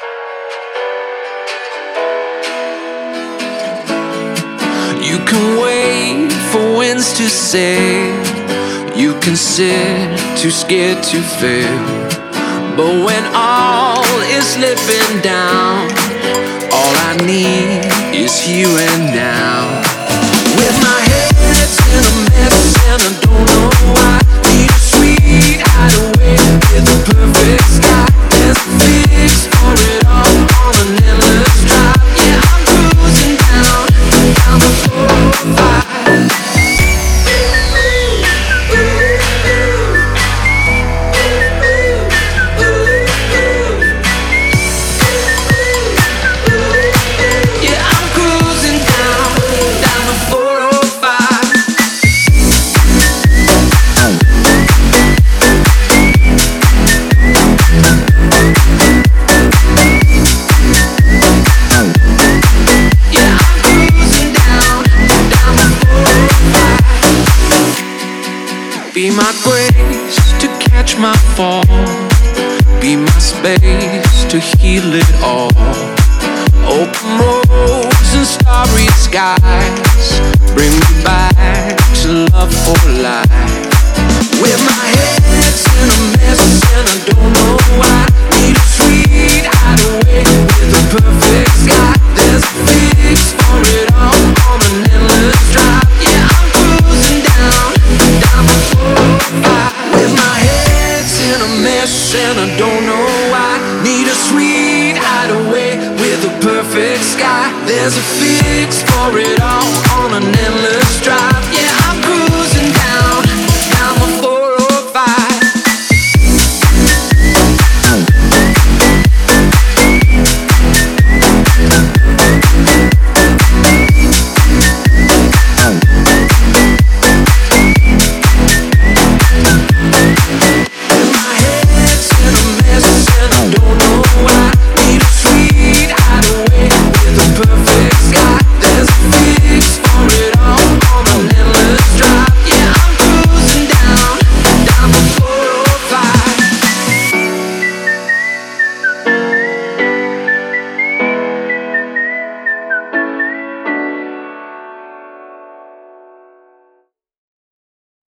You can wait for winds to sail. You can sit too scared to fail. But when all is slipping down, all I need is here and now. With my head's in a mess and I don't know why. Need a sweet hideaway with a perfect sky. There's a fix for it all on an endless drive. Yeah, I'm cruising down the 405. Be my grace to catch my fall. Be my space to heal it all. Open roads and starry skies. Bring me back to love for life. With my head's in a mess and I don't know why. Need a sweet hideaway with a perfect sky. There's a fix for it all on an endless drive. Yeah, I'm cruising down the 405. With my head's in a mess and I don't know why. Need a sweet hideaway with a perfect sky. There's a fix for it all on an endless